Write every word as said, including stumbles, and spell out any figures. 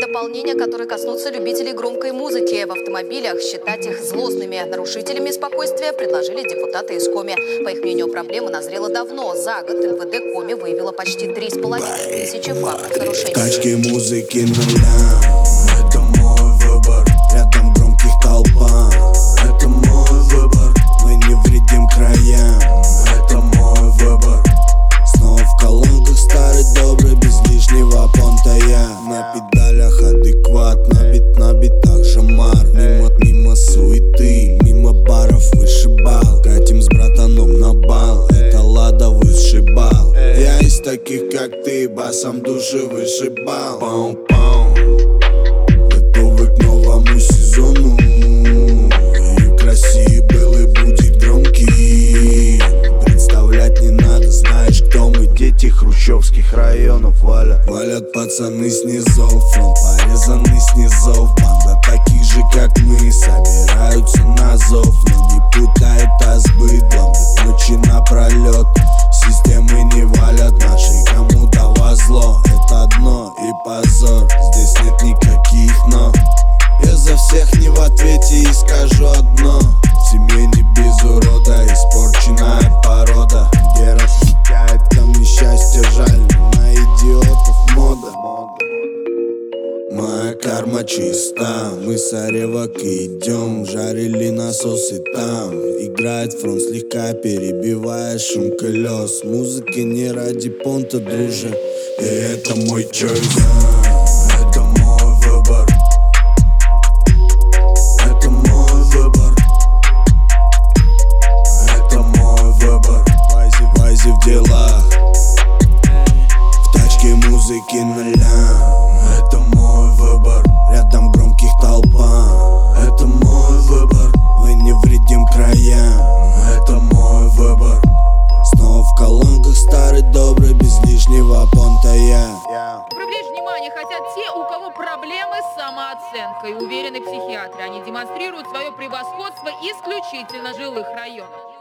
дополнения, которые коснутся любителей громкой музыки в автомобилях. Считать их злостными нарушителями спокойствия предложили депутаты из Коми. По их мнению, проблема назрела давно. За год эн вэ дэ Коми выявила почти три с половиной тысячи фактов нарушений. Качки музыки нуля. Это мой выбор. Рядом громких толпа. Это мой выбор. Мы не вредим краям. Это мой выбор. Снова в колонках старый добрый, без лишнего понта я. На педалях адекватно, бит на битах жамар. Мимо, мимо суеты, мимо баров вышибал. Катим с братаном на бал, это Лада высший бал. Я из таких как ты, басом души вышибал. Пау-пау. Готовы к новому сезону. И к России был и будет громкий. Представлять не надо, знаешь, кто мы. Дети хрущевских районов валят. Валят пацаны снизов, фронт порезанный снизов. Банда таких же, как мы, собираются на зов. Но не путай это с быдлом, ведь ночи напролет. Системы не валят наши, кому-то во зло. Это дно и позор, здесь нет никаких но. Я за всех не в ответе и скажу одно: в семье не без урода, испорченная порода. Где расцветает, там несчастье, жаль, на идиотов мода. Моя карма чиста, мы с Оревок идем. Жарили насосы там, играет фронт, слегка перебивая шум колес. Музыки не ради понта, друже, и это мой чойс. Это мой выбор. Это мой выбор. Это мой выбор. Вайзи, вайзи в делах. В тачке музыки нуля. Это мой выбор. Рядом громких толпа. Это мой выбор. Мы не вредим краям. Это мой выбор. Снова в колонках старый добрый, без лишнего понта я. Привлечь внимание хотят те, у кого проблемы с самооценкой. Уверены психиатры, они демонстрируют свое превосходство исключительно в жилых районах.